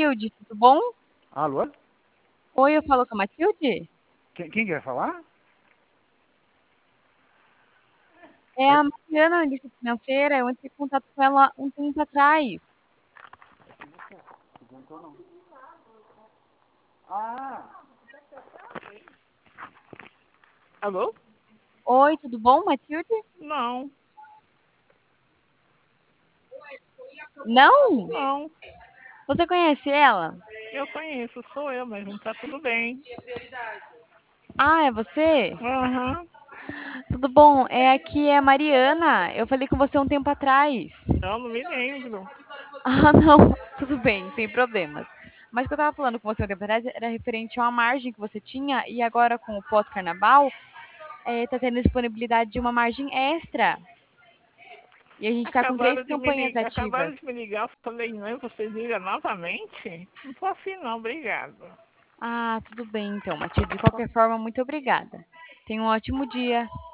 Matilde, tudo bom? Alô? Oi, eu falo com a Matilde? Quem quer falar? É a Mariana, analista financeira. Eu entrei em contato com ela um tempo atrás. Ah, alô? Oi, tudo bom, Matilde? Não, Não? não. Você conhece ela? Eu conheço, sou eu mesmo, tá tudo bem. Ah, é você? Aham. Tudo bom? Aqui é a Mariana. Eu falei com você um tempo atrás. Não me lembro. Ah, não. Tudo bem, sem problemas. Mas o que eu tava falando com você um tempo atrás era referente a uma margem que você tinha e agora com o pós-carnaval, tá tendo disponibilidade de uma margem extra. E a gente tá com três campanhas Acabaram ativas. de me ligar, eu falei, não, você liga novamente? Não tô afim não, obrigado. Ah, tudo bem então, Matilde. De qualquer forma, muito obrigada. Tenha um ótimo dia.